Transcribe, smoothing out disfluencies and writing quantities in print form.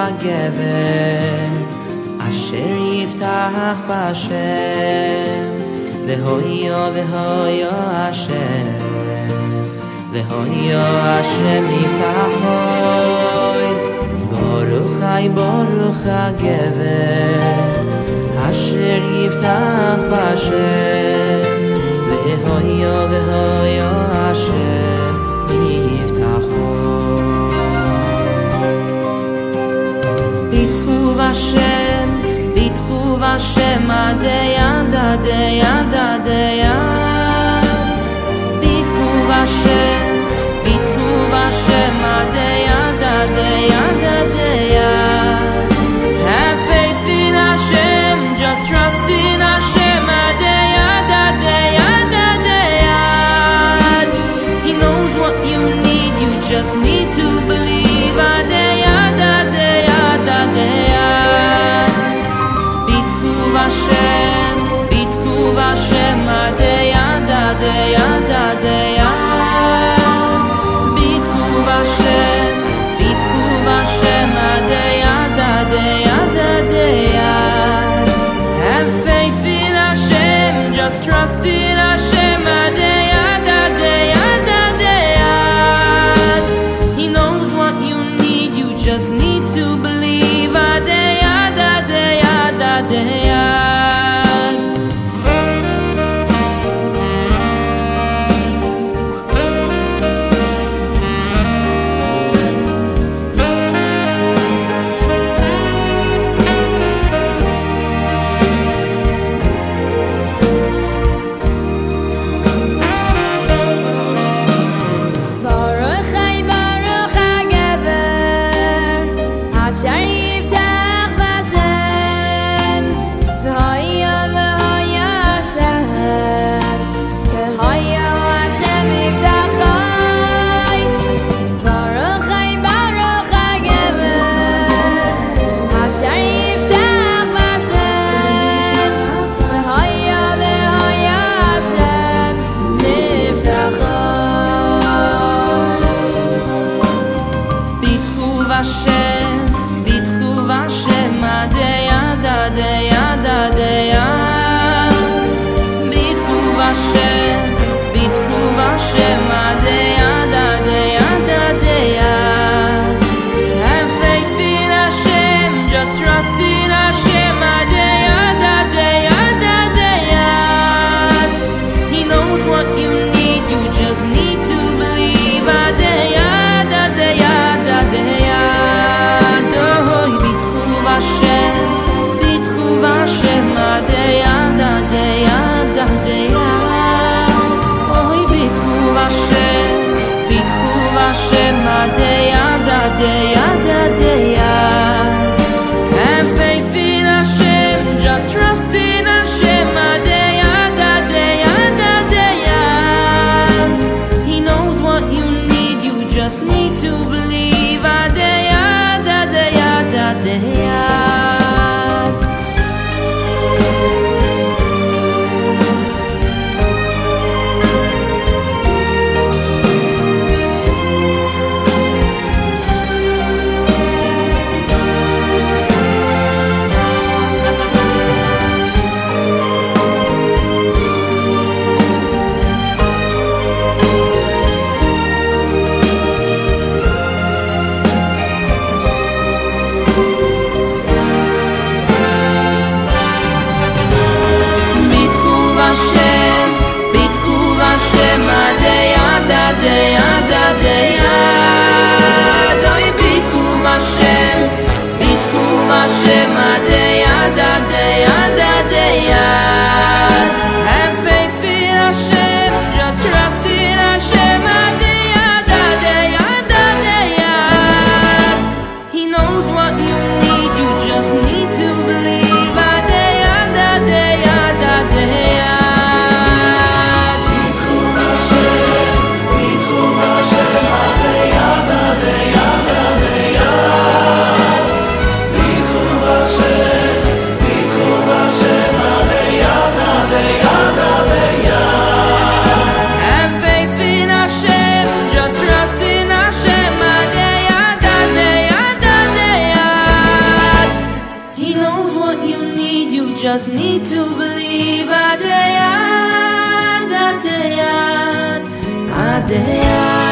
הגבר אשר יפתח בשם והויו השם והויו השם יפתחוי ברוך הגבר אשר יפתח בשם והויו השם יפתחוי ביטחו בשם עד יד ביטחו בשם עד יד Have faith in Hashem, just trust in Hashem עד יד He knows what you need, you just need to believe עד יד ביטחו בשם עד יד ביטחו בשם עד יד Have faith in Hashem, just trust in Hashem עד יד He knows what you need, you just need to believe עד יד Hashem what you need, you just need to believe. Adeyat, Adeyat, Adeyat.